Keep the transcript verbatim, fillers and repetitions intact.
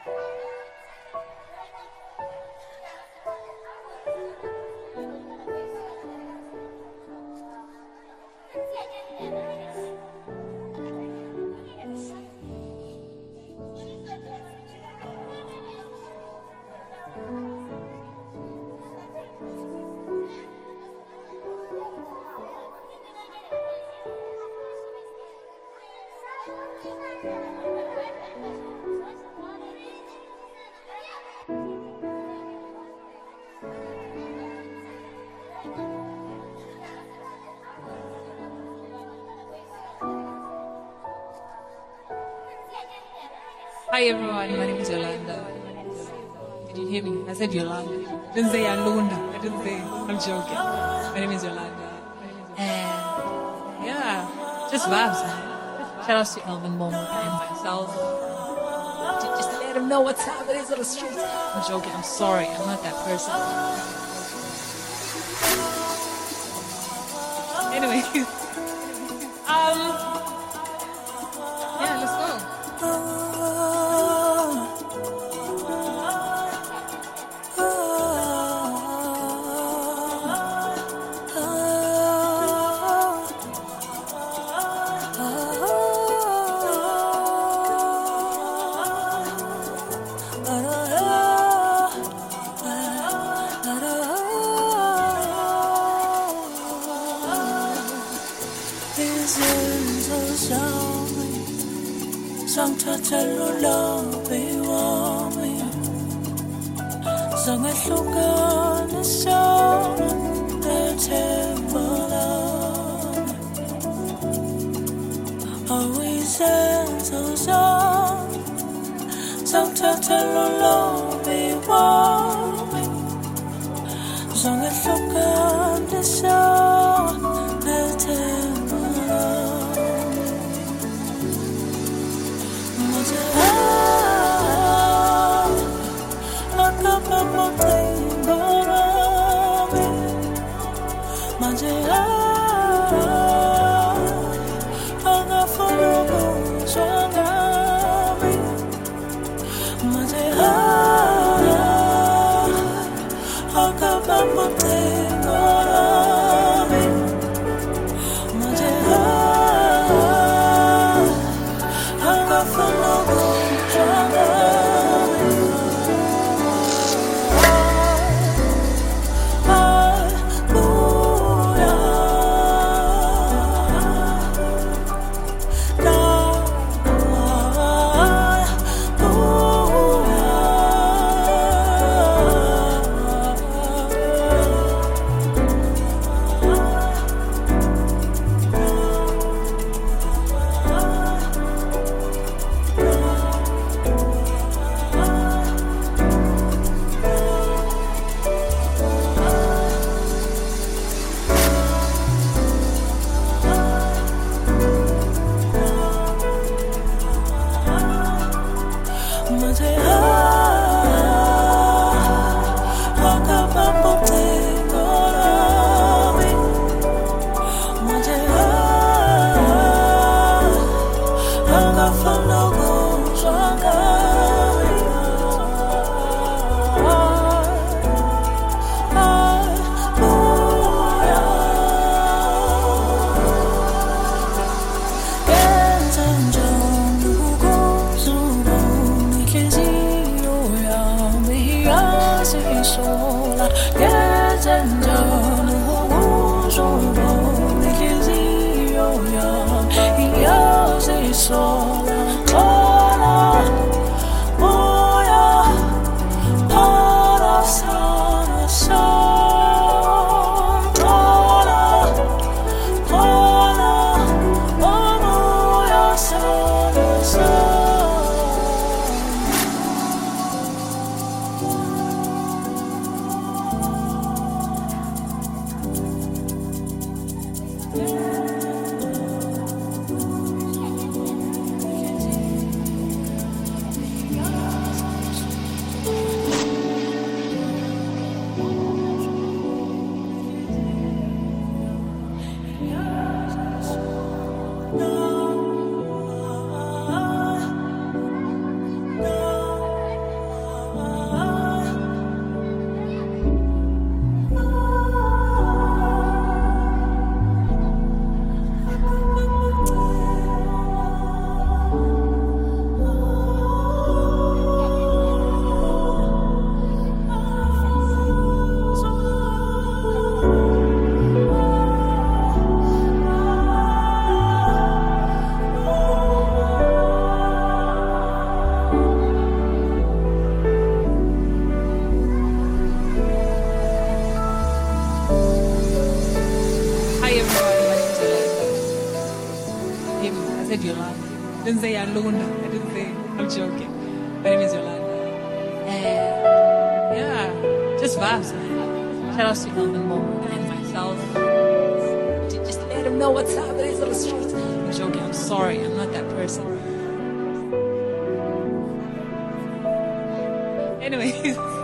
Hi everyone, my name is Yolanda. Did you hear me? I said Yolanda. I didn't say Yolanda. I didn't say, I'm joking. My name is Yolanda. And yeah, just vibes, man. Shout outs to Elvin Momo and myself. Just to let him know what time it is on the streets. I'm joking, I'm sorry, I'm not that person. Anyway, um, yeah, let's go. didn't say Yalunda. I didn't say. I'm joking. My name is Yolanda. And yeah, just vibes, man. Shout out to Melvin Moore and myself. To just let him know what's up in these little streets. I'm joking. I'm sorry. I'm not that person. Anyways.